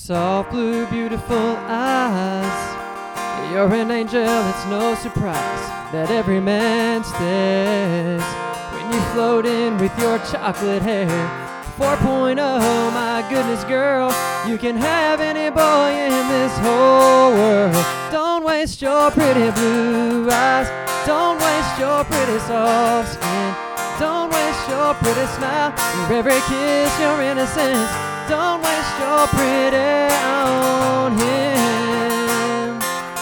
soft blue, beautiful eyes. You're an angel, it's no surprise that every man stares when you float in with your chocolate hair. 4.0, my goodness girl, you can have any boy in this whole world. Don't waste your pretty blue eyes, don't waste your pretty soft skin, don't waste your pretty smile, your every kiss, your innocence. Don't waste your pretty on him.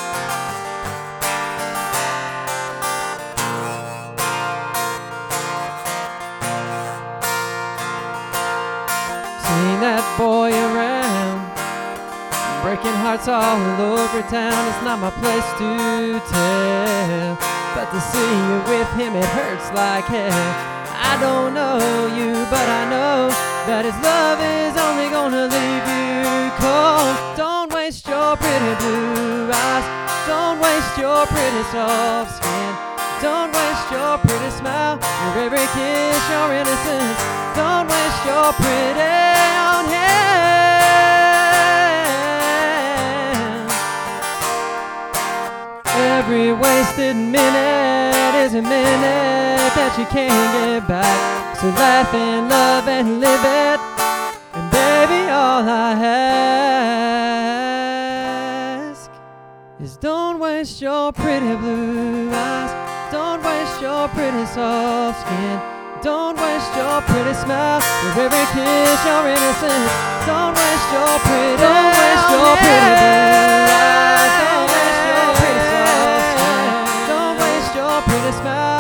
Seeing that boy around, breaking hearts all over town. It's not my place to tell, but to see you with him, it hurts like hell. I don't know you, but I know that his love is only gonna leave you cold. Don't waste your pretty blue eyes, don't waste your pretty soft skin, don't waste your pretty smile, your every kiss, your innocence. Don't waste your pretty on him. Every wasted minute is a minute that you can't get back. So laugh and love and live it. And baby, all I ask is don't waste your pretty blue eyes, don't waste your pretty soft skin, don't waste your pretty smile, your every kiss, your innocence. Don't waste your pretty, don't waste your pretty blue eyes, don't waste your pretty soft skin, don't waste your pretty smile.